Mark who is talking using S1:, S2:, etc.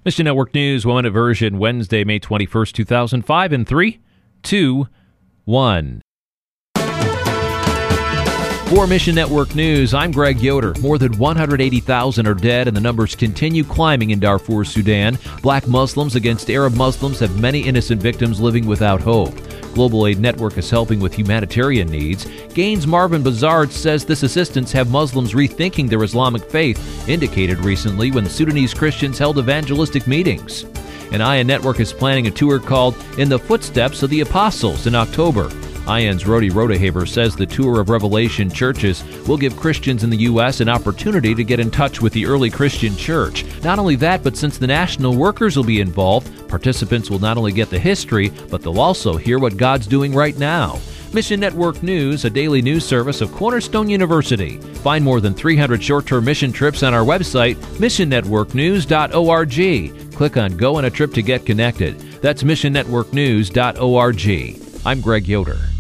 S1: Mission Network News, 1 minute version, Wednesday, May 21st, 2005, in 3, 2, 1. For Mission Network News, I'm Greg Yoder. More than 180,000 are dead, and the numbers continue climbing in Darfur, Sudan. Black Muslims against Arab Muslims have many innocent victims living without hope. Global Aid Network is helping with humanitarian needs. Gaines Marvin Bazard says this assistance have Muslims rethinking their Islamic faith, indicated recently when Sudanese Christians held evangelistic meetings. And ION Network is planning a tour called In the Footsteps of the Apostles in October. ION's Rody Rodehaver says the tour of Revelation churches will give Christians in the U.S. an opportunity to get in touch with the early Christian church. Not only that, but since the national workers will be involved, participants will not only get the history, but they'll also hear what God's doing right now. Mission Network News, a daily news service of Cornerstone University. Find more than 300 short-term mission trips on our website, missionnetworknews.org. Click on Go on a Trip to get connected. That's missionnetworknews.org. I'm Greg Yoder.